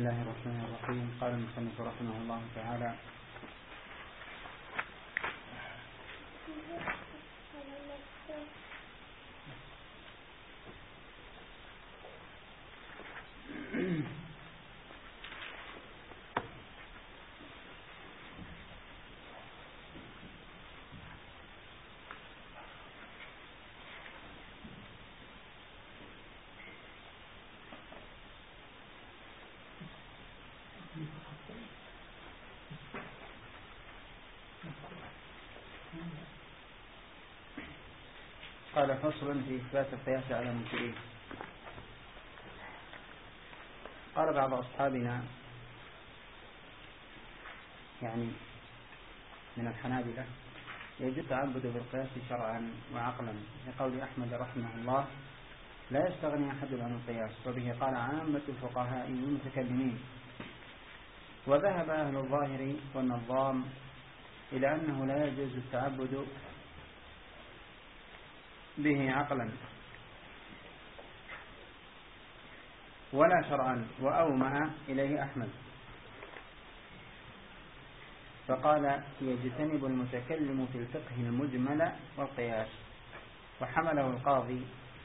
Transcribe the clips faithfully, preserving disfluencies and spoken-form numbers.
الله الرحمن الرحيم. قال المصنف رحمه الله تعالى: قال: فصل في إثبات القياس على المنكرين. قال بعض أصحابنا يعني من الحنابلة: يجوز التعبد بالقياس شرعا وعقلا، لقول أحمد رحمه الله: لا يستغني أحد عن القياس، وبه قال عامة الفقهاء والمتكلمين. وذهب أهل الظاهر والنظام إلى أنه لا يجوز التعبد به عقلا ولا شرعا، وأومأ إليه أحمد فقال: يجتنب المتكلم في الفقه المجمل والقياس. وحمله القاضي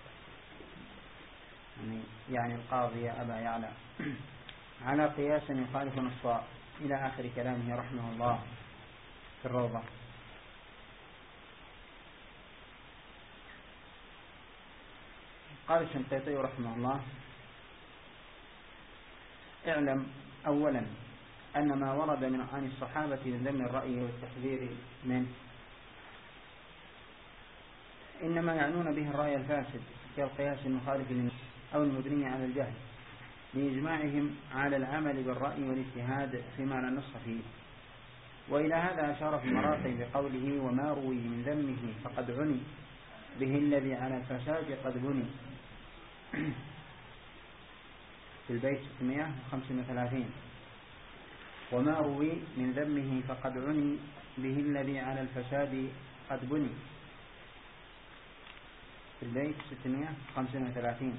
يعني القاضي أبا يعلى على قياس يخالف نصا، إلى آخر كلامه رحمه الله في الروضة. قال الشنقيطي رحمه الله: اعلم أولا أن ما ورد من عن الصحابة من ذم الرأي والتحذير منه إنما يعنون به الرأي الفاسد كالقياس المخالف للنص أو المبني على الجهل، لإجماعهم على العمل بالرأي والاجتهاد فيما لا نص فيه. وإلى هذا أشار في المراقي بقوله: وما روي من ذمه فقد عني به الذي على الفساد قد بني، في البيت ستمائة وخمسة وثلاثين. وما روي من ذمه فقد عني به الذي على الفساد قد بني، في البيت ستمائة وخمسة وثلاثين.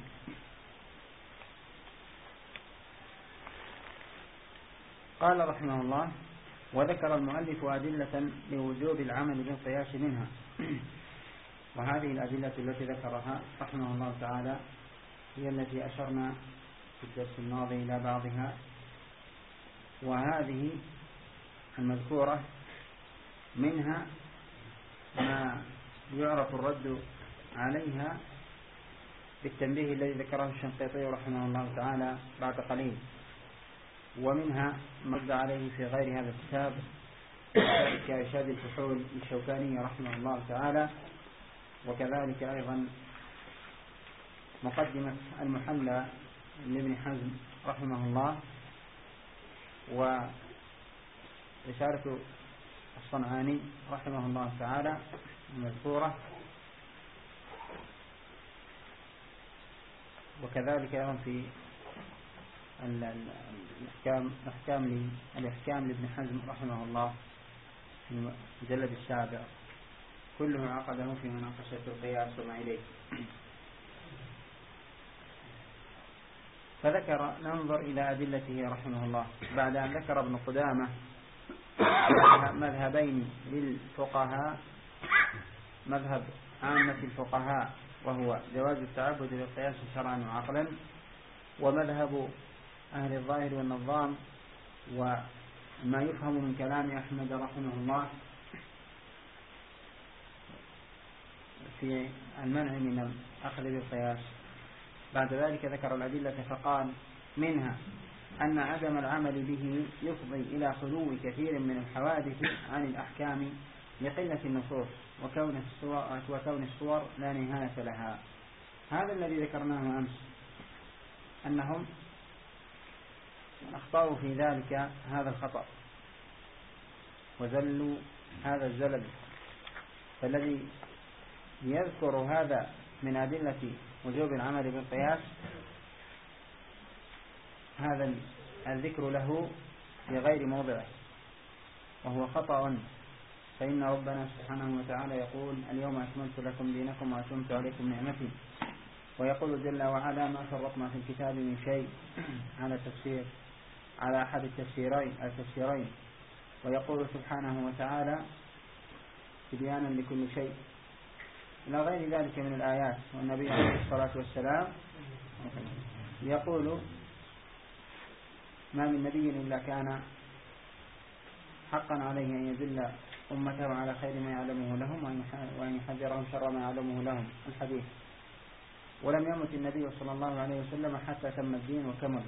قال رحمه الله: وذكر المؤلف أدلة لوجوب العمل بالقياس منها. وهذه الأدلة التي ذكرها رحمه الله تعالى هي التي أشرنا في الدرس الماضي إلى بعضها، وهذه المذكورة منها ما يعرف الرد عليها بالتنبيه الذي ذكره الشنقيطي رحمه الله تعالى بعد قليل، ومنها مرد عليه في غير هذا الكتاب كإرشاد الفحول الشوكاني رحمه الله تعالى، وكذلك أيضا مقدمة المحلى لابن حزم رحمه الله، ورسالة الصنعاني رحمه الله تعالى المذكورة، وكذلك أيضا في الأحكام الأحكام الأحكام لابن حزم رحمه الله في المجلد السابع، كله عقده في مناقشة القياس وما إليه. فذكر ننظر إلى أدلته رحمه الله بعد أن ذكر ابن قدامة مذهبين للفقهاء: مذهب عامة الفقهاء وهو جواز التعبد بالقياس شرعا وعقلا، ومذهب أهل الظاهر والنظام وما يفهم من كلام أحمد رحمه الله في المنع من الأخذ بالقياس. بعد ذلك ذكر الأدلة فقال: منها أن عدم العمل به يفضي إلى خلو كثير من الحوادث عن الأحكام لقلة النصوص وكون الصور, وكون الصور لا نهاية لها. هذا الذي ذكرناه أمس، أنهم أخطأوا في ذلك هذا الخطأ وزلوا هذا الزلل. فالذي يذكر هذا من أدلة وجوب العمل بالقياس هذا الذكر له في غير موضعه، وهو خطأ. فإن ربنا سبحانه وتعالى يقول: اليوم أكملت لكم دينكم وأتممت عليكم نعمتي، ويقول جل وعلا: ما فرطنا في الكتاب من شيء، على تفسير على أحد التفسيرين التفسيرين ويقول سبحانه وتعالى تبيانا لكل شيء إلى غير ذلك من الآيات. والنبي عليه الصلاة والسلام يقول ما من نبي إلا كان حقا عليه أن يدل أمته على خير ما يعلمه لهم وأن يحذرهم شر ما يعلمه لهم الحديث. ولم يمت النبي صلى الله عليه وسلم حتى تم الدين وكمل.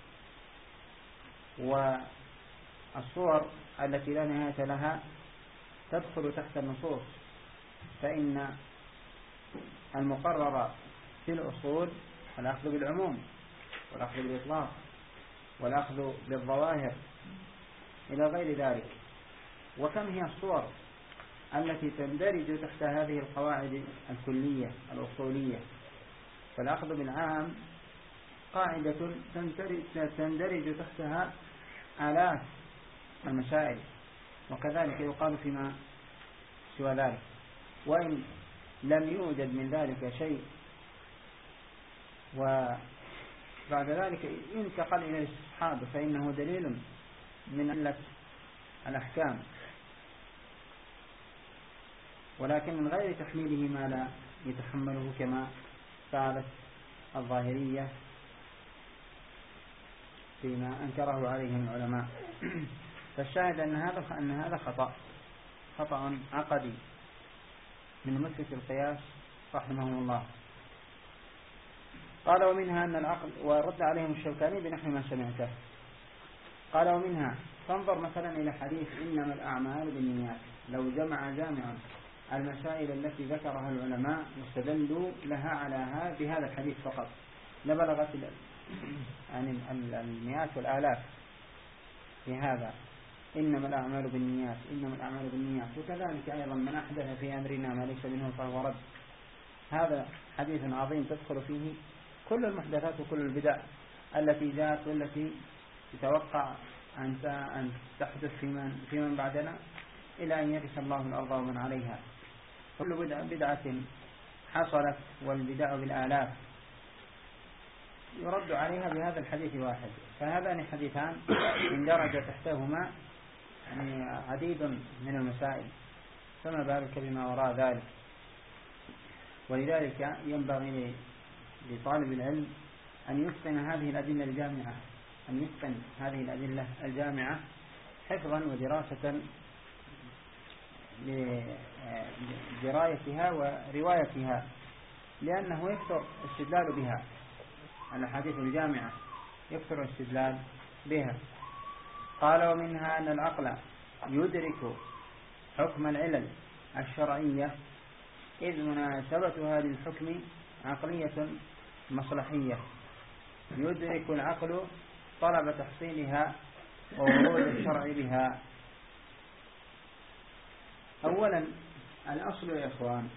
والصور التي لا نهاية لها تدخل تحت النصوص، فإن المقرر في الأصول الأخذ بالعموم والأخذ بالإطلاق والأخذ بالظواهر إلى غير ذلك. وكم هي الصور التي تندرج تحت هذه القواعد الكلية الأصولية. فالأخذ بالعام قاعدة تندرج تحتها آلاف المسائل، وكذلك يقال فيما سوى ذلك. وإن لم يوجد من ذلك شيء وبعد ذلك ينتقل إلى الاستصحاب فإنه دليل من علة الأحكام، ولكن من غير تحميله ما لا يتحمله كما فعلت الظاهرية فيما أنكره عليهم العلماء. فالشاهد أن هذا أن هذا خطأ خطأ عقدي من مثبت القياس رحمه الله. قال ومنها أن العقل، ورد عليهم الشوكاني بنحو ما سمعته. قال ومنها فانظر مثلا إلى حديث إنما الأعمال بالنيات، لو جمع جامع المسائل التي ذكرها العلماء واستدلوا لها على هذا بهذا الحديث فقط لبلغت يعني المئات والآلاف في هذا. إنما الأعمال بالنيات إنما الأعمال بالنيات. وكذلك أيضا من أحدث في أمرنا ما ليس منه فهو رد. هذا حديث عظيم تدخل فيه كل المحدثات وكل البدع التي جاءت والتي يتوقع أن تحدث في من, في من بعدنا إلى أن يرث الله الأرض ومن عليها. كل بدعة, بدعة حصلت والبدع بالآلاف يرد عليها بهذا الحديث واحد. فهذان حديثان اندرج تحتهما يعني عديد من المسائل، فما بالك بما وراء ذلك. ولذلك ينبغي لطالب العلم أن يتقن هذه الأدلة الجامعة أن يتقن هذه الأدلة الجامعة حفظا ودراسة لدرايتها وروايتها، لأنه يكثر استدلال بها. الأحاديث الجامعة يكثر الاستدلال بها. قال ومنها أن العقل يدرك حكم العلل الشرعية إذ مناسبتها للحكم عقلية مصلحية، يدرك العقل طلب تحصيلها وورود الشرع بها. أولا الأصل يا إخوان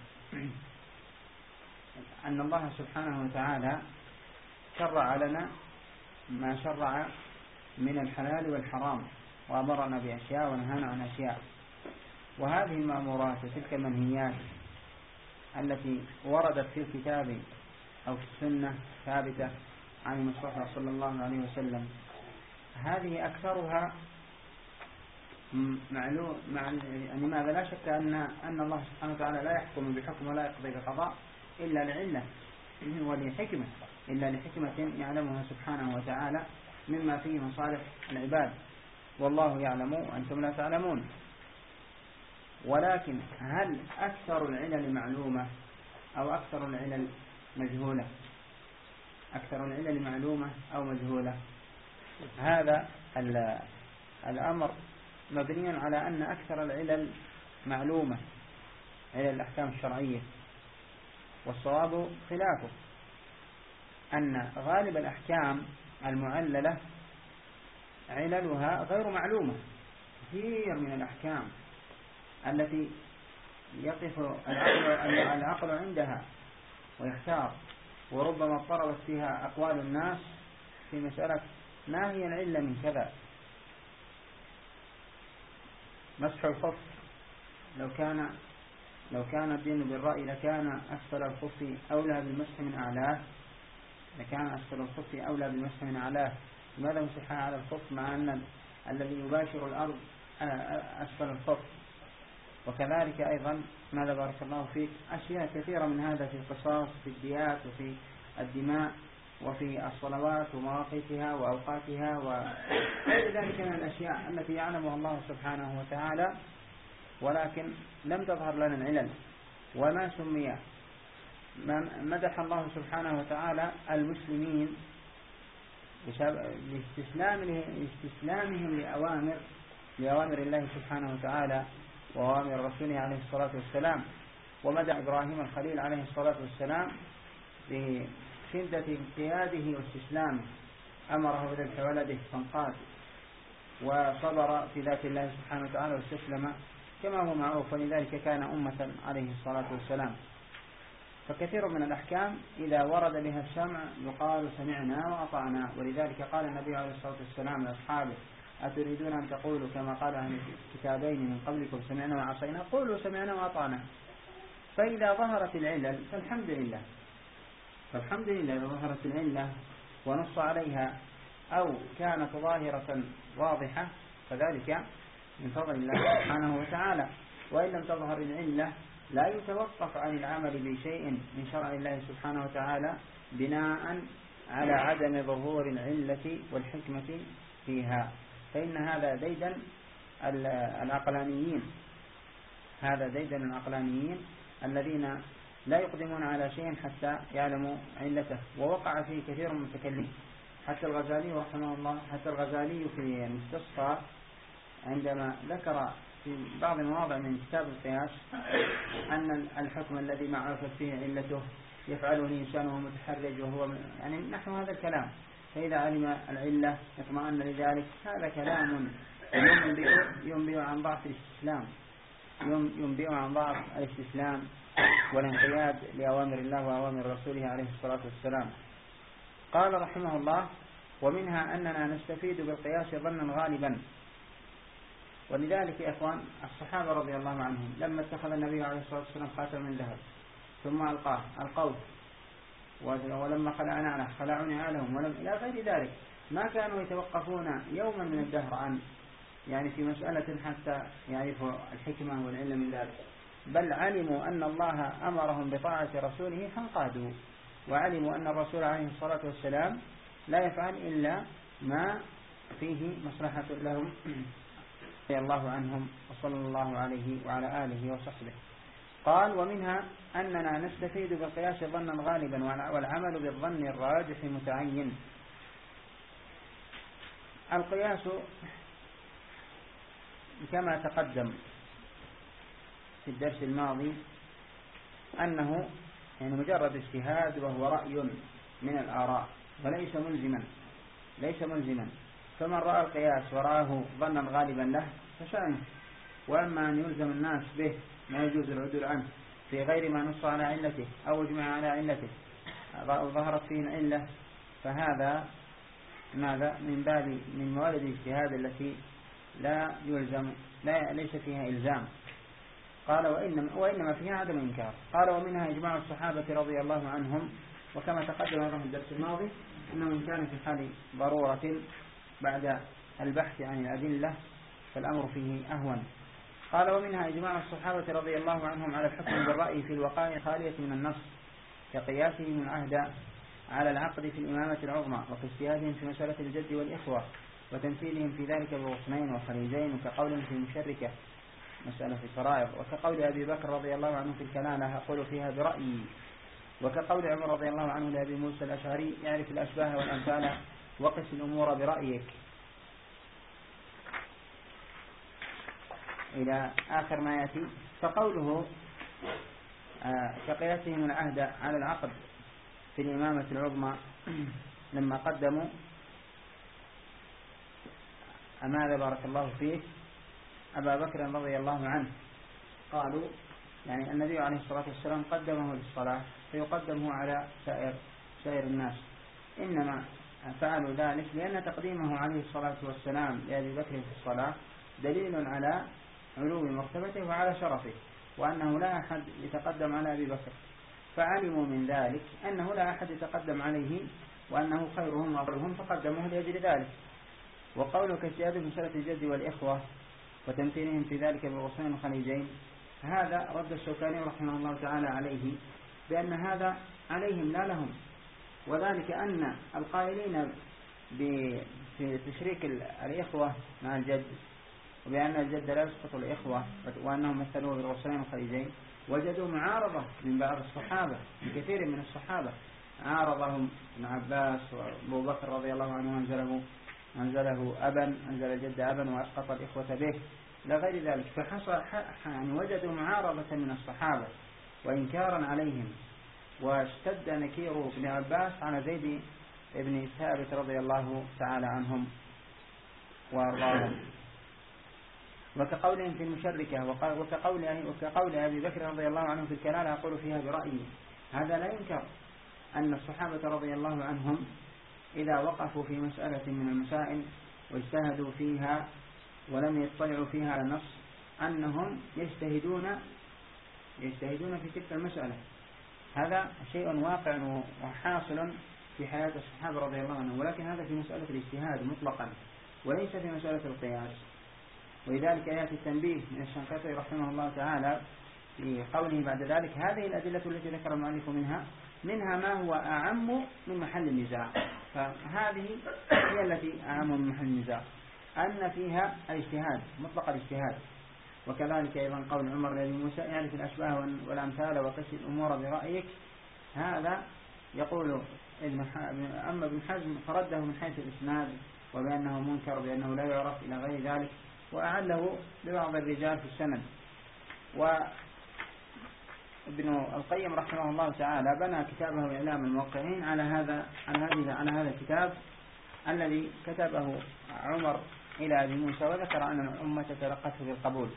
أن الله سبحانه وتعالى شرع لنا ما شرع من الحلال والحرام، وأمرنا بأشياء ونهانا عن أشياء. وهذه المأمورات وتلك المنهيات التي وردت في الكتاب أو في السنة ثابتة عن المصطفى صلى الله عليه وسلم، هذه أكثرها معلوم يعني ماذا لا شك أن أن الله سبحانه وتعالى لا يحكم بحكم ولا يقضي بقضاء إلا لعلة ولحكمة إلا لحكمة يعلمها سبحانه وتعالى مما فيه مصالح العباد، والله يعلم وأنتم لا تعلمون. ولكن هل أكثر العلل معلومة أو أكثر العلل مجهولة؟ أكثر العلل معلومة أو مجهولة؟ هذا الأمر مبني على أن أكثر العلل معلومة، علل الأحكام الشرعية، والصواب خلافه، أن غالب الأحكام المعللة عللها غير معلومة. كثير من الأحكام التي يقف العقل, العقل عندها ويختار، وربما اضطربت فيها أقوال الناس في مسألة ما هي العلة من كذا. مسح الخف لو كان لو كان الدين بالرأي لكان أسفل الخف أولى بالمسح من أعلاه لكان أسفل الخف أولى بالمسح من أعلاه لماذا مسحها على الخف مع أن الذي يباشر الأرض أسفل الخف؟ وكذلك أيضا ماذا بارك الله فيك أشياء كثيرة من هذا في القصاص في الديات وفي الدماء وفي الصلوات ومواقيتها وأوقاتها وغير ذلك من الأشياء التي يعلمها الله سبحانه وتعالى، ولكن لم تظهر لنا العلل. وما سمي مدح الله سبحانه وتعالى المسلمين لاستسلامهم لأوامر لأوامر الله سبحانه وتعالى وأوامر رسوله عليه الصلاة والسلام. ومدح إبراهيم الخليل عليه الصلاة والسلام بشدة انقياده واستسلامه، أمره بذبح ولده فانقاد وصبر في ذات الله سبحانه وتعالى واستسلم كما هو معروف، ولذلك كان أمة عليه الصلاة والسلام. فكثير من الأحكام إذا ورد بها السمع يقال سمعنا وأطعنا، ولذلك قال النبي عليه الصلاة والسلام لأصحابه: أتريدون أن تقولوا كما قال أهل الكتابين من قبلكم سمعنا وعصينا؟ قولوا سمعنا وأطعنا. فإذا ظهرت العلل فالحمد لله، فالحمد لله إذا ظهرت العلة ونص عليها أو كانت ظاهرة واضحة فذلك من فضل الله سبحانه وتعالى. وإن لم تظهر العلة لا يتوقف عن العمل بشيء من شرع الله سبحانه وتعالى بناء على عدم ظهور العلة والحكمة فيها، فإن هذا ديدن العقلانيين، هذا ديدن العقلانيين الذين لا يقدمون على شيء حتى يعلموا علته. ووقع فيه كثير من المتكلمين، حتى الغزالي رحمه الله، حتى الغزالي في المستصفى عندما ذكر في بعض المواضع من كتاب القياس أن الحكم الذي ما عرفت فيه علته يفعله الإنسان وهو متحرج وهو يعني نحو هذا الكلام، فإذا علم العلة اطمأن لذلك. هذا كلام ينبئ, ينبئ عن ضعف الاستسلام، ينبئ عن ضعف الاستسلام والانقياد لأوامر الله وأوامر رسوله عليه الصلاة والسلام. قال رحمه الله: ومنها أننا نستفيد بالقياس ظنا غالبا. ولذلك يا إخوان الصحابة رضي الله عنهم لما اتخذ النبي عليه الصلاة والسلام خاتم من ذهب ثم ألقاه القوس، ولما خلع نعله خلعوا نعالهم، ولم إلى غير ذلك، ما كانوا يتوقفون يوما من الدهر عن يعني في مسألة حتى يعرفوا الحكمة والعلم من ذلك، بل علموا أن الله أمرهم بطاعة رسوله فانقادوا، وعلموا أن الرسول عليه الصلاة والسلام لا يفعل إلا ما فيه مصلحة لهم رضي الله عنهم وصلى الله عليه وعلى آله وصحبه. قال: ومنها أننا نستفيد بالقياس ظنا غالبا والعمل بالظن الراجح متعين. القياس كما تقدم في الدرس الماضي أنه يعني مجرد اجتهاد وهو رأي من الآراء وليس ملزما، ليس ملزما. فمن رأى القياس ورآه ظنا غالبا له فشأنه، وأما أن يلزم الناس به ما يجوز العدول عنه في غير ما نص على علته أو اجمع على علته أو ظهرت فيه العلة، فهذا ماذا من باب من موارد الاجتهاد التي لا يلزم لا ليس فيها إلزام. قال: وإنما, وإنما فيها عدم إنكار. قال: ومنها إجماع الصحابة رضي الله عنهم، وكما تقدم في الدرس الماضي أنه إن كان في حال ضرورة بعد البحث عن الأدلة فالأمر فيه أهون. قال: ومنها إجماع الصحابة رضي الله عنهم على الحكم بالرأي في الوقائع خالية من النص كقياسهم العهد على العقد في الإمامة العظمى، وكاجتهادهم في مسألة الجد والإخوة، وتمثيلهم في ذلك بالغصنين والخليجين، وكقولهم في المشركة مسألة في الفرائض، وكقول أبي بكر رضي الله عنه في الكلالة أقول فيها برأيي، وكقول عمر رضي الله عنه لأبي موسى الأشعري يعرف الأشباه والأمثال وقس الأمور برأيك، إلى آخر ما يأتي. فقوله آه كقياسهم العهد على العقد في الإمامة العظمى لما قدموا أماذا بارك الله فيه أبا بكر رضي الله عنه، قالوا يعني النبي عليه الصلاة والسلام قدمه للصلاة فيقدمه على سائر سائر الناس، إنما فعلوا ذلك لأن تقديمه عليه الصلاة والسلام لأبي بكر في الصلاة دليل على علو مرتبته وعلى شرفه، وأنه لا أحد يتقدم على أبي بكر، فعلموا من ذلك أنه لا أحد يتقدم عليه وأنه خيرهم وأفضلهم فقدموه لأجل ذلك. وقوله كاجتهاد في مسألة الجد والإخوة وتمثيلهم في ذلك بالغصنين الخليجين، هذا رد الشوكاني رحمه الله تعالى عليه بأن هذا عليهم لا لهم، وذلك أن القائلين بتشريك الإخوة مع الجد وبأن الجد لا يسقط الإخوة وأنهم مثلوه بالغصنين الخليجين وجدوا معارضة من بعض الصحابة، من كثير من الصحابة عارضهم ابن عباس وابو بكر رضي الله عنه أنزله, أنزله أبا أنزل الجد أبا وأسقط الإخوة به لا غير ذلك. فحصل يعني وجدوا معارضة من الصحابة وإنكارا عليهم، واشتد نكير ابن عباس على زيد ابن ثابت رضي الله تعالى عنهم وارضاهم. وكقولهم في المشركة وكقول, وكقول أبي بكر رضي الله عنه في الكلالة أقول فيها برأيي، هذا لا ينكر أن الصحابة رضي الله عنهم إذا وقفوا في مسألة من المسائل واجتهدوا فيها ولم يطلعوا فيها على النص أنهم يجتهدون يجتهدون في تلك المسألة. هذا شيء واقع وحاصل في حياة الصحابة رضي الله عنهم، ولكن هذا في مسألة الاجتهاد مطلقا وليس في مسألة القياس. ولذلك يأتي التنبيه من الشنقيطي رحمه الله تعالى في قوله بعد ذلك: هذه الأدلة التي ذكر المؤلف منها منها ما هو أعم من محل النزاع. فهذه هي التي أعم من محل النزاع، أن فيها الاجتهاد مطلق الاجتهاد. وكذلك أيضا قول عمر لأبي موسى: يعرف الأشباه والأمثال وقس الأمور برأيك. هذا يقول أما ابن حزم فرده من حيث الإسناد وبأنه منكر بأنه لا يعرف إلى غير ذلك، وأعله ببعض الرجال في السند. وابن القيم رحمه الله تعالى بنى كتابه إعلام الموقعين على هذا على هذا على هذا الكتاب الذي كتبه عمر إلى أبي موسى، وذكر أن الأمة تلقته بالقبول.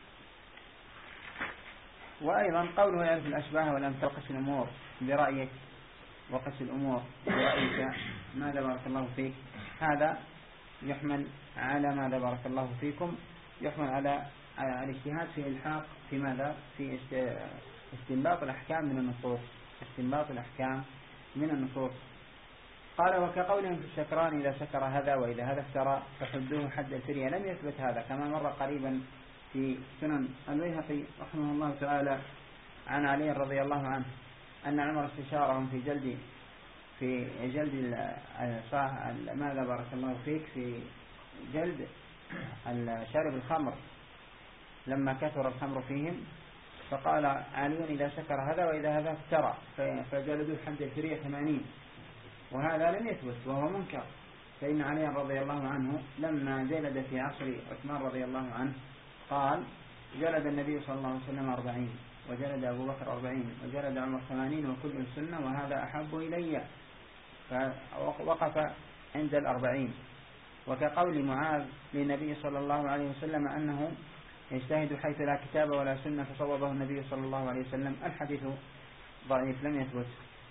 وأيضا قوله يعرف الأشباه ولم تقس الأمور برأيك وقس الأمور برأيك، ماذا بارك الله فيك، هذا يحمل على ماذا بارك الله فيكم، يحمل على الاجتهاد في الحاق في ماذا في استنباط الأحكام من النصوص استنباط الأحكام من النصوص. قال: وكقولهم في الشكران إذا شكر هذا وإذا هذا افترى فحدوه حد الفرية. لم يثبت هذا كما مر قريبا في سنن البيهقي رحمه الله تعالى عن علي رضي الله عنه أن عمر استشارهم في جلد في جلد ماذا بارك الله فيك في جلد شارب الخمر لما كثر الخمر فيهم، فقال علي: إذا شكر هذا وإذا هذا افترى فجلدوا حد الفرية ثمانين. وهذا لم يثبت وهو منكر، فإن علي رضي الله عنه لما جلد في عصر عثمان رضي الله عنه قال: جلد النبي صلى الله عليه وسلم أربعين وجلد أبو بكر أربعين وجلد عمر ثمانين وكل سنة وهذا أحب إلي، فوقف عند الأربعين. وكقول معاذ للنبي صلى الله عليه وسلم أنه يجتهد حيث لا كتاب ولا سنة فصوبه النبي صلى الله عليه وسلم. الحديث ضعيف لم يثبت،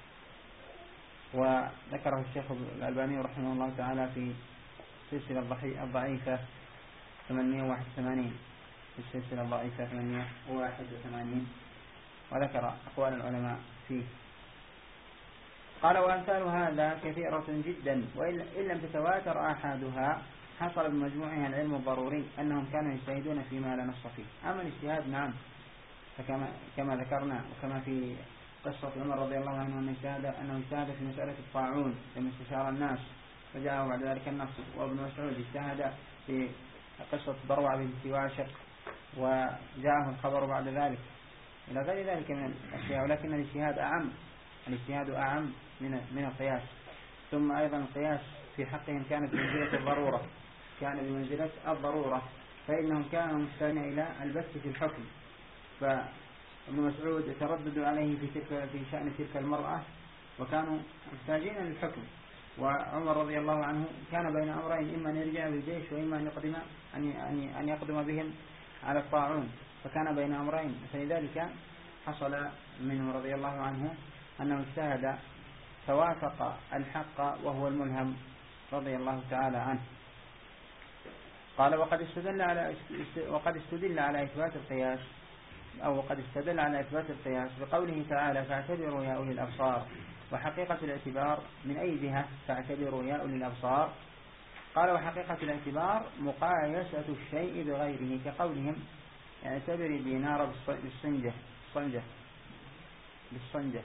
وذكره الشيخ الألباني رحمه الله تعالى في السلسلة الضعيفة ثمانمائة وواحد وثمانين في السلسلة الضعيفة ثمانمائة وواحد وثمانين، وذكر أقوال العلماء فيه. قال: وأمثال هذا كثيرة جدا، وإن لم تتواتر آحادها حصل بمجموعها العلم الضروري أنهم كانوا يجتهدون فيما لا نص فيه. أما الاجتهاد نعم، فكما كما ذكرنا وكما في قصة عمر رضي الله عنه أنه اجتهد أنه اجتهد في مسألة الطاعون لما استشار الناس فجاءه بعد ذلك النص. وابن مسعود اجتهد في قصة بروع بنت واشق وجاءه الخبر بعد ذلك، إلى غير ذلك من الأشياء. ولكن الاجتهاد أعم الاجتهاد أعم من من القياس. ثم أيضا القياس في حقهم كان بمنزلة الضرورة كان بمنزلة الضرورة فإنهم كانوا محتاجين إلى البث في الحكم. فابن مسعود يتردد عليه في تلك في شأن تلك المرأة وكانوا محتاجين للحكم. وعمر رضي الله عنه كان بين أمرين: إما أن يرجع بالجيش وإما أن يقدم أن أن يقدم بهم على الطاعون، فكان بين أمرين. فلذلك حصل منه رضي الله عنه أنه اجتهد فوافق الحق وهو الملهم رضي الله تعالى عنه. قال: وقد استدل على وقد استدل على إثبات القياس أو وقد استدل على إثبات القياس بقوله تعالى: فاعتبروا يا أولي الأبصار وحقيقة الاعتبار من أي جهة؟ فاعتبروا يا أولي الأبصار. قال وحقيقة الاعتبار مقايسة الشيء بغيره، كقولهم اعتبري دينار بالصنجة بالصنجة بالصنجة.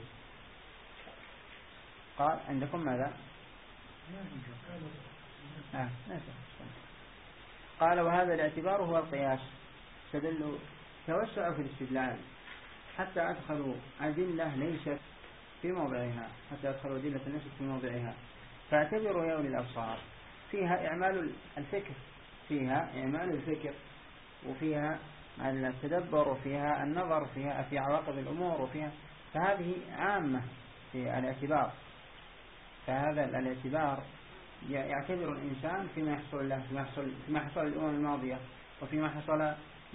قال عندكم ماذا؟ آه. قال وهذا الاعتبار هو القياس. استدلوا توسعوا في الاستدلال حتى أدخلوا أدلة ليست في موضعها حتى أدخلوا أدلة ليست في موضعها. فاعتبروا يا أولي الأبصار فيها إعمال الفكر فيها إعمال الفكر وفيها التدبر وفيها النظر فيها في عواقب الأمور وفيها، فهذه عامة في الاعتبار. فهذا الاعتبار يعتبر الإنسان فيما يحصل له فيما يحصل فيما حصل للأمم الماضية وفيما حصل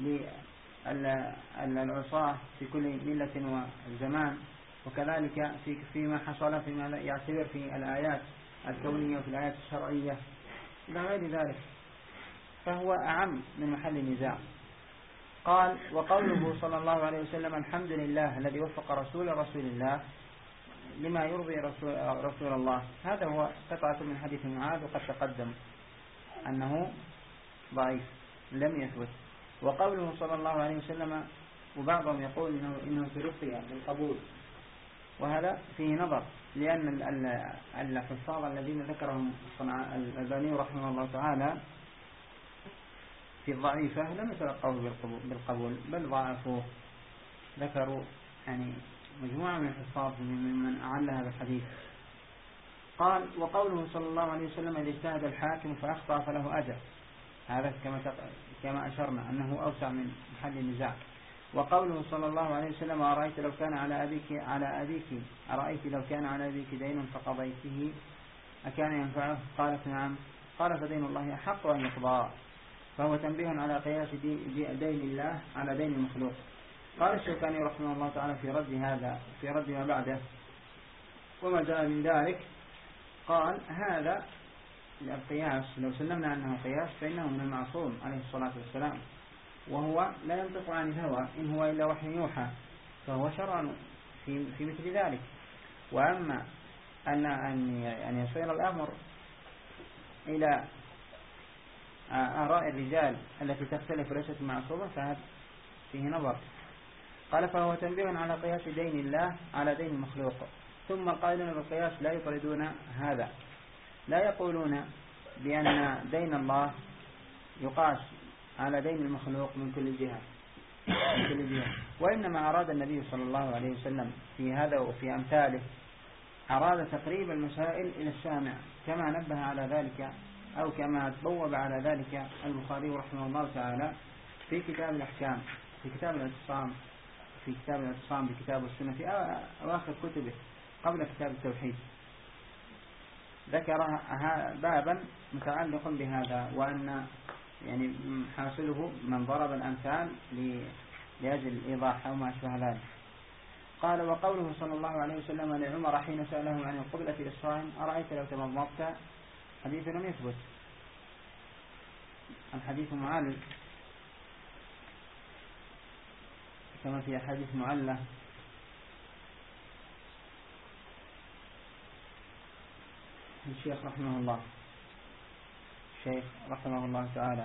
للعصاة في كل ملة وزمان، وكذلك في فيما حصل فيما يعتبر في الآيات الكونية وفي الآيات الشرعية إلى غير ذلك، فهو أعم من محل النزاع. قال وقوله صلى الله عليه وسلم الحمد لله الذي وفق رسول رسول الله لما يرضي رسول, رسول الله، هذا هو قطعة من حديث معاذ وقد تقدم أنه ضعيف لم يثبت. وقوله صلى الله عليه وسلم وبعضهم يقول إنه, إنه ترقي بالقبول، وهذا فيه نظر، لأن الحفاظ الذين ذكرهم الألباني رحمه الله تعالى في الضعيفة لم يتلقوه بالقبول بل ضعفوه. ذكروا يعني مجموعة من الحفاظ ممن أعل هذا الحديث. قال وقوله صلى الله عليه وسلم إذا اجتهد الحاكم فأخطأ فله أجر، هذا كما كما أشرنا أنه أوسع من محل النزاع. وقوله صلى الله عليه وسلم أرأيت لو كان على أبيك على أبيك أرأيت لو كان على أبيك دين فقضيته أكان ينفعه؟ قالت نعم. قال فدين الله أحق أن يقضى، فهو تنبيه على قياس دين الله على دين المخلوق. قال الشيخاني رحمه الله تعالى في رد هذا في رد ما بعده وما جاء من ذلك، قال هذا القياس لو سلمنا أنه قياس فإنه من المعصوم عليه الصلاة والسلام، وهو لا ينطق عن الهوى إن هو إلا وحي يوحى، فهو شرع في في مثل ذلك. وأما أن أن يصير الأمر إلى آراء الرجال التي تختلف وليست معصومة فهذا فيه نظر. قال فهو تنبيه على قياس دين الله على دين المخلوق. ثم القائلون بالقياس لا يطردون هذا، لا يقولون بأن دين الله يقاس على دين المخلوق من كل جهة من كل جهة وإنما أراد النبي صلى الله عليه وسلم في هذا وفي أمثاله أراد تقريب المسائل إلى السامع، كما نبه على ذلك أو كما تبوب على ذلك البخاري رحمه الله تعالى في كتاب الأحكام في كتاب الاعتصام في كتاب الاعتصام بكتاب السنة في أواخر كتبه قبل كتاب التوحيد، ذكر بابا متعلق بهذا، وأن يعني حاصله من ضرب الأمثال لأجل إيضاح أو ما أشبه ذلك. قال وقوله صلى الله عليه وسلم لعمر حين سأله عن القبلة للصائم أرأيت لو تمضمضت، حديث لم يثبت، الحديث معلل كما في حديث معلة الشيخ رحمه الله الشيخ رحمه الله تعالى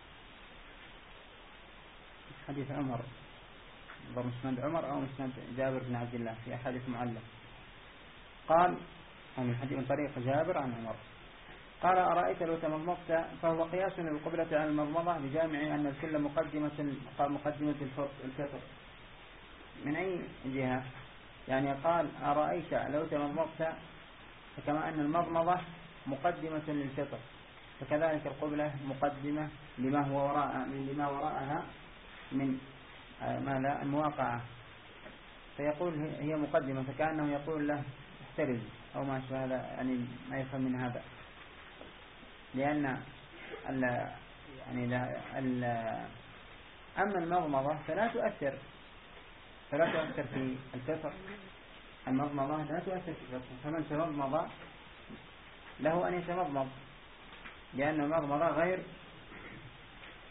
حديث عمر بمسند عمر أو مسند جابر بن عبد الله في أحاديث معلة. قال من حديث من طريق جابر عن عمر قال أرأيت لو تمضمضت، فهو قياس للقبلة على المضمضة بجامع أن الكل مقدمة مقدمة الفطر. من أي جهة؟ يعني قال أرأيت لو تمضمضت فكما أن المضمضة مقدمة للفطر فكذلك القبلة مقدمة لما هو وراء من لما وراءها من ما لا المواقعة، فيقول هي مقدمة فكأنه يقول له احترز أو ما شابه هذا، يعني ما يفهم من هذا، لأن ال يعني ال أما المضمضة فلا تؤثر فلا تؤثر في الفطر، المضمضة لا تؤثر في الفطر، فمن تمضمض له أن يتمضمض، لأن المضمضة غير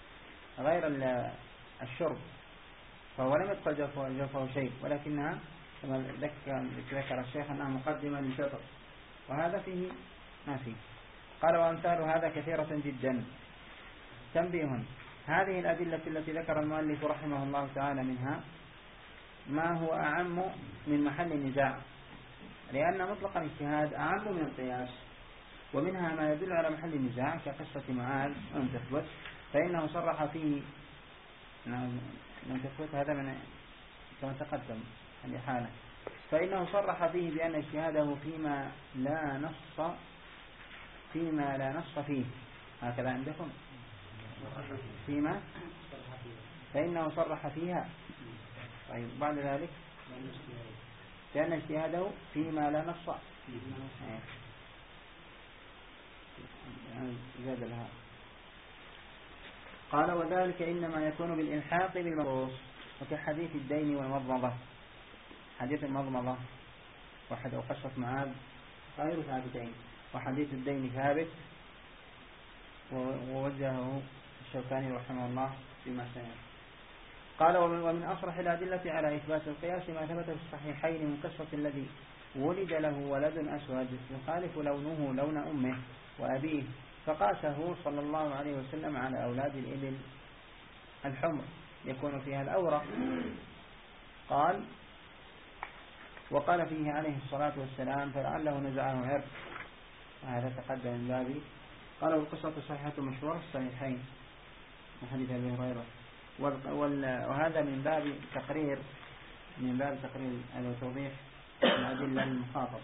غير الشرب، فهو لم يدخل جوفه شيء ولكنها كما ذكر الشيخ أنها مقدمة للفطر، وهذا فيه ما فيه. قال وأمثال هذا كثيرة جدا. تنبيه: هذه الأدلة التي ذكر المؤلف رحمه الله تعالى منها ما هو أعم من محل النزاع، لأن مطلق الاجتهاد أعم من القياس، ومنها ما يدل على محل النزاع كقصة معاذ لم تثبت فإنه صرح فيه لم تثبت هذا من كما تقدم الإحالة، فإنه صرح فيه بأن اجتهاده فيما لا نص فيما لا نص فيه، هكذا عندكم فيما، فإنه صرح فيها. طيب بعد ذلك لأن اجتهاده فيما لا نص زاد لها. قال وذلك إنما يكون بالإلحاق بالمنصوص، وكحديث الدين والمضمضة. حديث المضمضة واحد أو قصة معاذ غير ثابتين، وحديث الدين ثابت ووجهه الشوكاني رحمه الله فيما سيأتي. قال ومن أصرح الأدلة على إثبات القياس ما ثبت في الصحيحين من قصة الذي ولد له ولد أسود يخالف لونه لون أمه وأبيه، فقاسه صلى الله عليه وسلم على أولاد الإبل الحمر يكون فيها الأورق. قال وقال فيه عليه الصلاة والسلام فلعله نزعه عرق، وهذا تقدم من بابي. قال والقصة صحيحة مشهورة في الصحيحين من حديث أبي هريرة، وهذا من باب تقرير من باب تقرير وتوضيح الأدلة للمخاطب،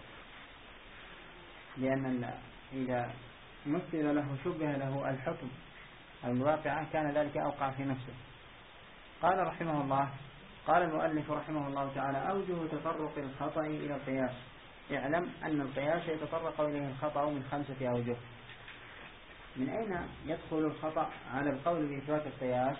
لأن إذا مثل له شبه له الحكم الواقع كان ذلك أوقع في نفسه. قال رحمه الله قال المؤلف رحمه الله تعالى أوجه تطرق الخطأ إلى القياس. اعلم أن القياس يتطرق إليه الخطأ من خمسة أوجه. من أين يدخل الخطأ على القول بإثبات القياس؟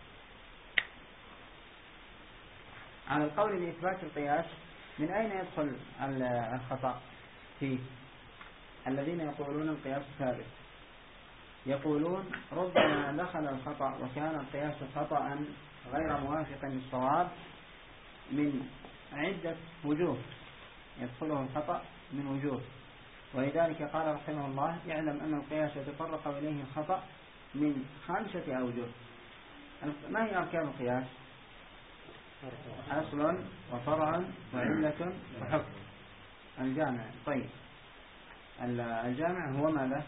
على القول بإثبات القياس من أين يدخل الخطأ فيه؟ الذين يقولون القياس ثابت يقولون ربما دخل الخطأ وكان القياس خطأ غير موافق للصواب من عدة وجوه، يدخله الخطأ من وجوه، ولذلك قال رحمه الله يعلم أن القياس يتطرق إليه الخطأ من خمسة أوجه. ما هي أركان القياس؟ أصل وفرع وعلة وحكم. الجامع. طيب الجامع هو ماذا؟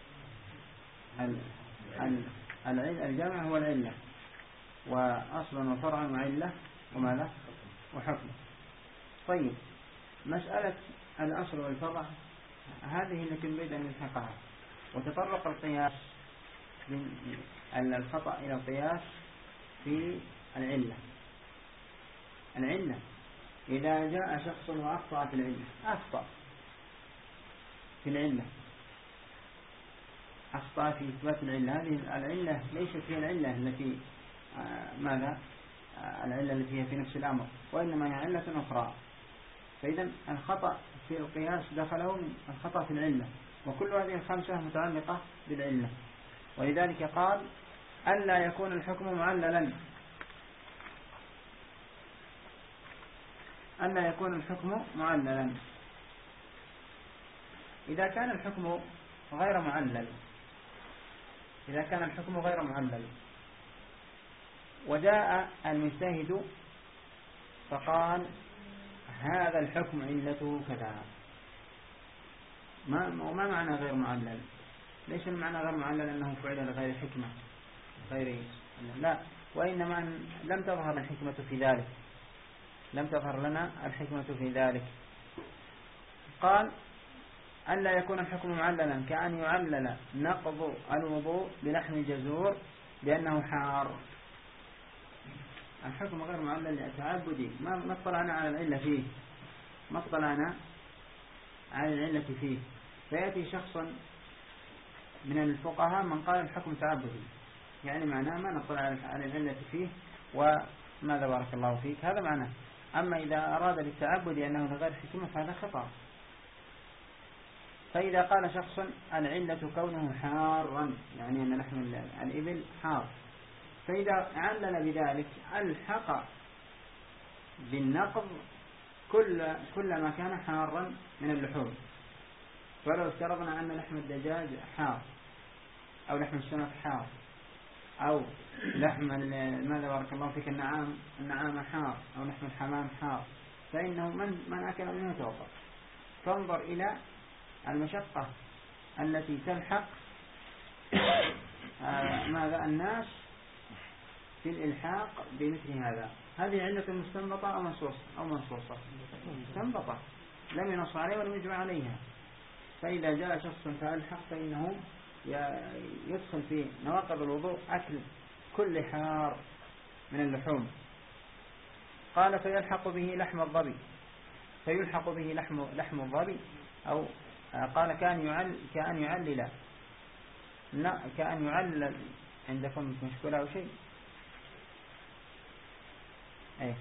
الجامع هو العلة، وأصل وفرع وعلة وماذا؟ وحكم. طيب مسألة الأصل والفرع هذه التي نريد أن نلحقها. وتطرق القياس الخطأ إلى القياس في العلة. العلة إذا جاء شخص وأخطأ في العلة، أخطأ في العلة أخطأ في إثبات العلة، هذه العلة ليست هي العلة التي ماذا العلة التي هي في نفس الأمر، وإنما هي علة أخرى. فإذا الخطأ في القياس دخله الخطأ في العلة، وكل هذه الخمسة متعلقة بالعلة. ولذلك قال ألا يكون الحكم معللا، ألا يكون الحكم معللا. إذا كان الحكم غير معلل إذا كان الحكم غير معلل وجاء المجتهد فقال هذا الحكم علته كذا، ما ما معنى غير معلل؟ ليس المعنى غير معلل أنه فعل لغير حكمة غير لا، وإنما لم تظهر الحكمة في ذلك لم تظهر لنا الحكمة في ذلك. قال ألا يكون الحكم معللا كأن يعلل نقض الوضوء بلحم الجزور لأنه حار. الحكم غير معلل تعبدي، ما اطلعنا على العلة فيه ما اطلعنا على العلة فيه. فيأتي شخص من الفقهاء من قال الحكم تعبدي، يعني معناه ما نطلع على العلة فيه وماذا بارك الله فيك، هذا معناه. أما إذا أراد بالتعبد أنه لغير حكمة فهذا خطأ. فإذا قال شخص العلة كونه حارا، يعني أن لحم الإبل حار، فإذا علل بذلك ألحق بالنقض كل كل ما كان حارا من اللحوم. ولو افترضنا أن لحم الدجاج حار، أو لحم السمك حار، أو لحم ماذا بارك الله فيك النعام النعام حار، أو لحم الحمام حار، فإنه من من أكل منه توضأ. فانظر إلى المشقة التي تلحق آه ماذا الناس في الإلحاق بمثل هذا. هذه علة مستنبطة أو منصوصة أو منصوصة مستنبطة لم ينص عليها ولم يجمع عليها. فإذا جاء شخص فألحق فإنه يدخل في نواقض الوضوء أكل كل حار من اللحوم. قال فيلحق به لحم الظبي، فيلحق به لحم لحم الظبي، أو قال كان يعل كأن يعلل لا كأن يعلل عندكم مشكلة أو شيء أي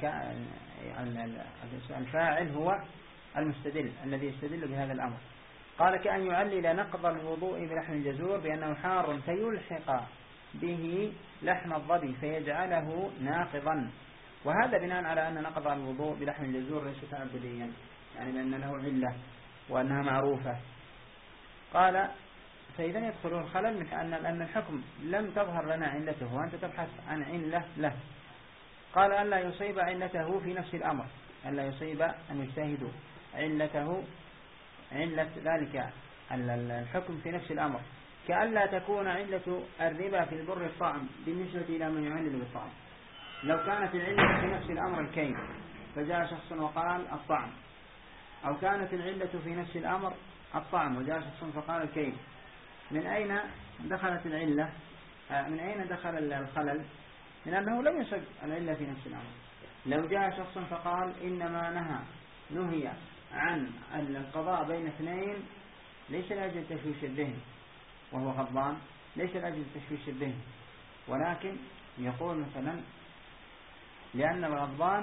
الفاعل هو المستدل الذي يستدل بهذا الأمر. قال كأن يعلل نقض الوضوء بلحم الجزور بأنه حار فيلحق به لحم الظبي فيجعله ناقضا. وهذا بناء على أن نقض الوضوء بلحم الجزور ليس تعبديا، يعني لأن له علة وأنها معروفة. قال فإذا يدخل الخلل من أن الحكم لم تظهر لنا علته وأنت تبحث عن علة له. قال ألا يصيب علته في نفس الأمر، ألا يصيب أن يجتهد علته علة ذلك الحكم في نفس الأمر، كألا تكون علة الربا في البر الطعم بالنسبة إلى من يعلل بالطعم. لو كانت العلة في نفس الأمر الكيل فجاء شخص وقال الطعم، أو كانت العلة في نفس الأمر الطعم وجاء شخص فقال الكيل، من أين دخلت العلة؟ من أين دخل الخلل؟ من أنه لم يصب العلة في نفس الأمر. لو جاء شخص فقال إنما نهى نهي عن القضاء بين اثنين ليس لأجل تشويش الذهن وهو غضبان، ليس لأجل تشويش الذهن، ولكن يقول مثلا لأن الغضبان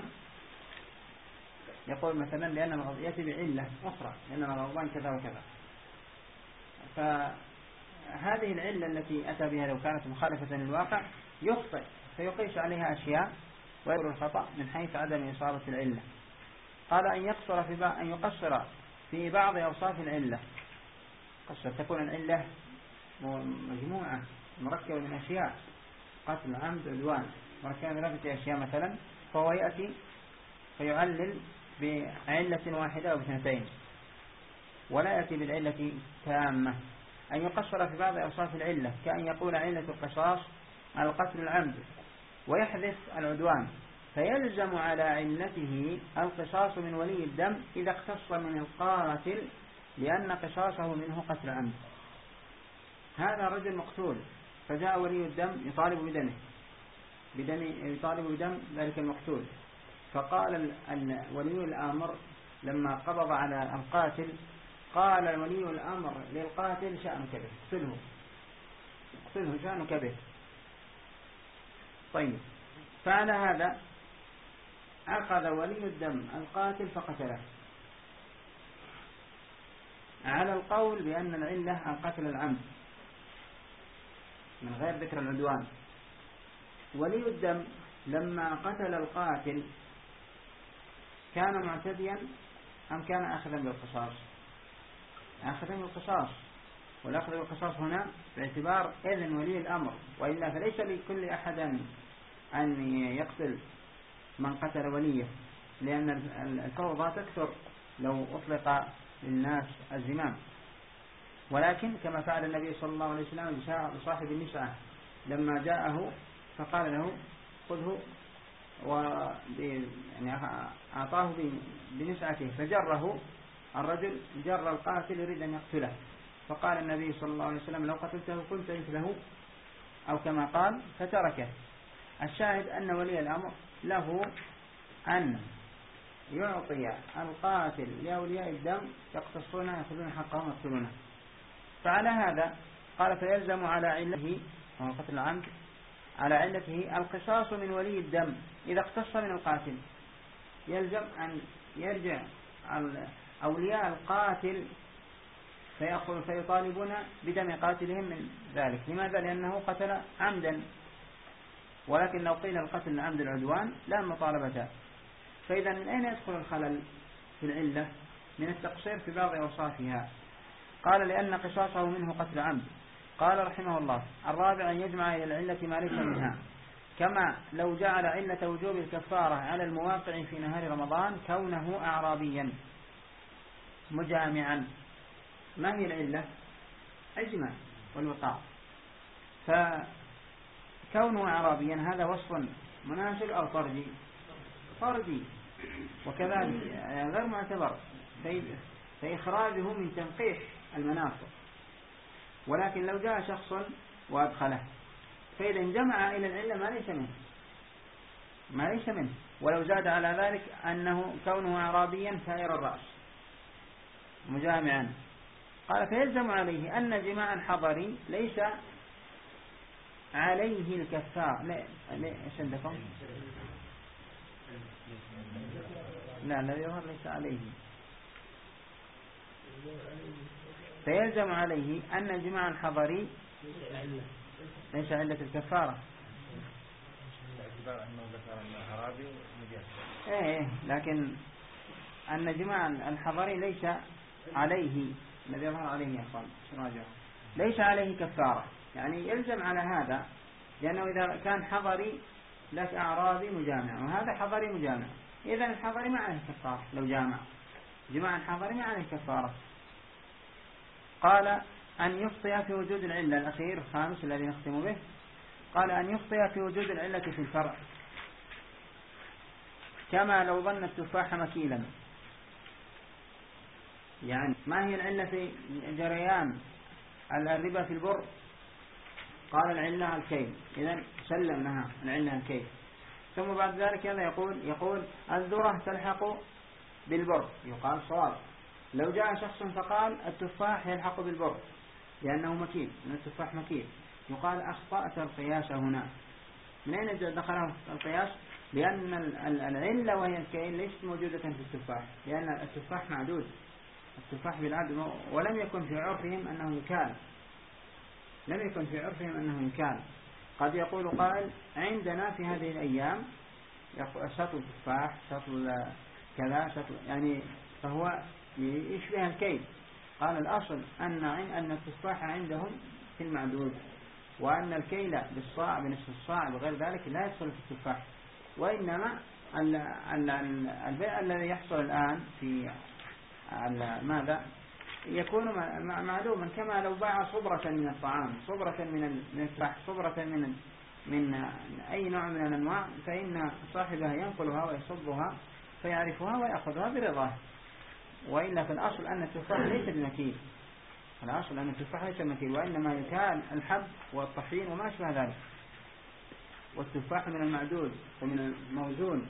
يقول مثلا لأن الغضبان يأتي بعلة أخرى، لأن الغضبان كذا وكذا. فهذه العلة التي أتى بها لو كانت مخالفة للواقع يخطئ فيقيس عليها أشياء ويبرر الخطأ من حيث عدم إصابة العلة. قال أن يقصر في بعض أن يقصر في بعض أوصاف العلة، قصر تكون العلة مجموعة مركبة من أشياء، قتل عمد عدوان مركبة من ثلاثة أشياء مثلا، فهو يأتي فيعلل بعلة واحدة أو اثنتين ولا يأتي بالعلة تامة. أن يقصر في بعض أوصاف العلة كأن يقول علة القصاص القتل العمد ويحذف العدوان، فيلزم على علته القصاص من ولي الدم إذا اقتص من القاتل لأن قصاصه منه قتل عمد. هذا رجل مقتول فجاء ولي الدم يطالب بدمه بدم يطالب بدم ذلك المقتول، فقال ولي الأمر لما قبض على القاتل قال ولي الأمر للقاتل شأنك به، اقتله اقتله شأنك به. طيب، فعلى هذا أخذ ولي الدم القاتل فقتله على القول بأن العلة القتل العمد من غير ذكر العدوان. ولي الدم لما قتل القاتل كان معتديا أم كان أخذا بالقصاص؟ أخذا بالقصاص، والأخذ بالقصاص هنا باعتبار إذن ولي الأمر، وإلا فليس لكل أحد أن يقتل من قتل وليه، لأن الفوضى تكثر لو أطلق للناس الزمام. ولكن كما فعل النبي صلى الله عليه وسلم لصاحب النسعة لما جاءه فقال له خذه، يعني أعطاه بنسعته فجره الرجل، جر القاتل يريد أن يقتله، فقال النبي صلى الله عليه وسلم لو قتلته قلت مثله أو كما قال فتركه. الشاهد أن ولي الأمر له أن يعطي القاتل لأولياء الدم يقتصونه يأخذون حقهم ويقتلونه. فعلى هذا قال فيلزم على علته وهو قتل العمد على علته القصاص من ولي الدم إذا اقتص من القاتل. يلزم أن يرجع أولياء القاتل فيأخذ فيطالبون بدم قاتلهم من ذلك. لماذا؟ لأنه قتل عمدا، ولكن لو قيل القتل عمد العدوان لا مطالبة فإذا من أين يدخل الخلل في العلة؟ من التقصير في بعض أوصافها. قال لأن قصاصه منه قتل عمد. قال رحمه الله: الرابع أن يجمع إلى العلة ما ليس منها، كما لو جعل علة وجوب الكفارة على المواقع في نهار رمضان كونه أعرابيا مجامعا. ما هي العلة؟ الجماع والوقاع. فكونه أعرابيا هذا وصف مناسب أو طردي؟ طردي، وكذلك غير معتبر فإخراجه من تنقيح المناصب. ولكن لو جاء شخص وأدخله فإذا انجمع إلى العلة ما ليس منه ما ليس منه ولو زاد على ذلك أنه كونه أعرابيا ثائر الرأس مجامعا، قال فيلزم عليه أن جماع الحضري ليس عليه الكفار. لا لا ايش عندكم؟ لا لا يظهر ليس عليه. فيلزم عليه أن جماع الحضري ليس علة الكفارة. ايه لكن أن جماع الحضري ليس عليه، الذي يظهر عليه يا أخوان ليس عليه كفارة، يعني يلزم على هذا، لأنه إذا كان حضري لك أعرابي مجامع وهذا حضري مجامع، إذا الحضري ما عليه كفارة. لو جامع جماع الحضري ما عليه كفارة. قال أن يخطئ في وجود العلة، الأخير الخامس الذي نختم به، قال أن يخطئ في وجود العلة في الفرع، كما لو ظن التفاح مكيلا. يعني ما هي العلة في جريان الربا في البر؟ قال العلة الكيل، إذن سلمناها العلة الكيل. ثم بعد ذلك هذا يقول يقول الذرة تلحق بالبر، يقال صواب. لو جاء شخص فقال التفاح يلحق بالبر لأنه مكيل، من التفاح مكيل، يقال أخطأت القياس هنا. من أين دخله القياس؟ لأن العلة وهي الكيل ليست موجودة في التفاح، لأن التفاح معدود، التفاح بالعدد، ولم يكن في عرفهم أنه يكال، لم يكن في عرفهم أنه يكال. قد يقول قائل عندنا في هذه الأيام شطل تفاح، شطل كذا، شطل، يعني فهو يشبه الكيل. قال الأصل أن أن التفاح عندهم في المعدود، وأن الكيل بالصاع بنصف الصاع بغير ذلك لا يدخل في التفاح. وإنما البيع الذي يحصل الآن في ماذا يكون معلوما، كما لو باع صبرة من الطعام، صبرة من التفاح، صبرة من من أي نوع من الأنواع، فإن صاحبها ينقلها ويصبها فيعرفها ويأخذها برضاه. وإلا في الأصل أن التفاح ليس بمكيل، الأصل أن التفاح ليس بمكيل، وإنما يكال الحب والطحين وما أشبه ذلك، والتفاح من المعدود ومن الموزون.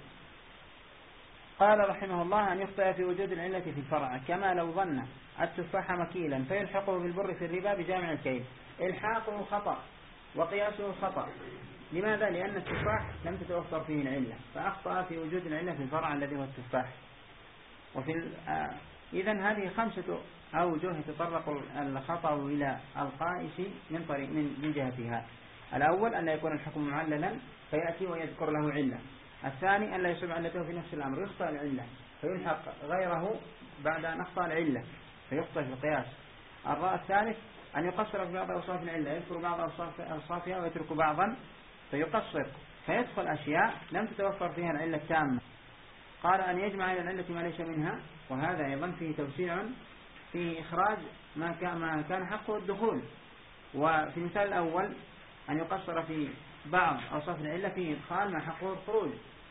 قال رحمه الله أن يخطئ في وجود العلة في الفرع، كما لو ظن التفاح مكيلا فيلحقه بالبر في الربا بجامع الكيل. الحاقه خطأ وقياسه خطأ. لماذا؟ لأن التفاح لم تتوفر فيه العلة، فأخطأ في وجود العلة في الفرع الذي هو التفاح. وفي آه إذن هذه خمسة أوجه يتطرق الخطأ إلى القائس من طريق من جهتها. الأول أن لا يكون الحكم معللا فيأتي ويذكر له علة. الثاني أن لا يصب علته في نفس الأمر، يخطأ العلة فيلحق غيره بعد أن أخطأ العلة فيخطأ في القياس. الثالث أن يقصر في بعض أوصاف العلة، يذكر بعض أوصافها ويترك بعضا فيقصر فيدخل أشياء لم تتوفر فيها العلة التامة. قال أن يجمع إلى العلة ما ليس منها، وهذا أيضا فيه توسيع في إخراج ما كان حقه الدخول. وفي المثال الأول أن يقصر في بعض أوصاف العلة فيه إدخال ما حقه الخروج.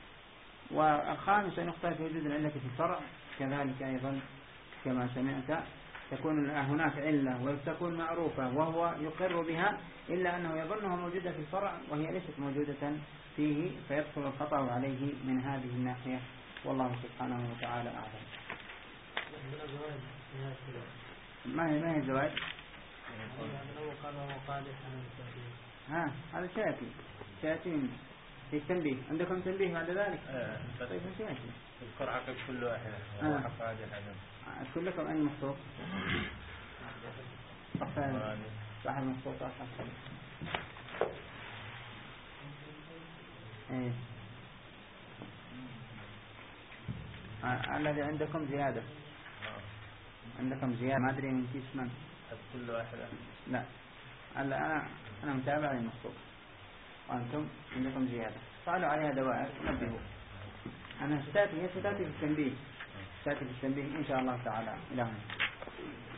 والخامس أن يخطئ في وجود العلة في الفرع كذلك أيضا كما سمعت، تكون هناك علة وتكون معروفة وهو يقر بها إلا أنه يظنها موجودة في الفرع وهي ليست موجودة فيه، فيدخل الخطأ عليه من هذه الناحية. والله سبحانه وتعالى أعلم. ما هي ما هي الزواج؟ ها هذا سيأتي سيأتي من في التنبيه. عندكم تنبيه بعد ذلك؟ آه. طيب سيأتي. اذكر عقب كل واحدة آه. وحفاظ الحدث. كلكم أي محطوط؟ صاحب محطوطات أحسن. إيه الذي عندكم زيادة، عندكم زيادة ما أدري من كيس من كل واحدة. لا أنا أنا متابع للمخطوط وأنتم عندكم زيادة، فعلوا عليها دوائر نبهوا. أنا ستأتي هي ستأتي في التنبيه، ستأتي في التنبيه إن شاء الله تعالى إلى هنا.